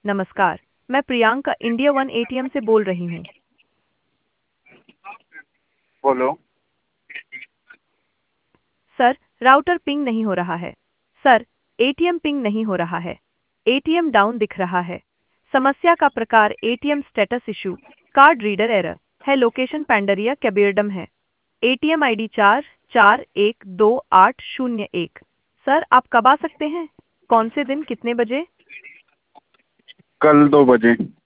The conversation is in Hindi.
नमस्कार, मैं प्रियंका इंडिया वन एटीएम से बोल रही हूँ। बोलो। सर, राउटर पिंग नहीं हो रहा है। सर, एटीएम पिंग नहीं हो रहा है। एटीएम डाउन दिख रहा है। समस्या का प्रकार ATM status issue, card reader error है। लोकेशन पैंडरिया कैबियडम है। ATM ID 44122801। सर, आप कब आ सकते हैं? कौन से दिन, कितने बजे? कल 2 बजे।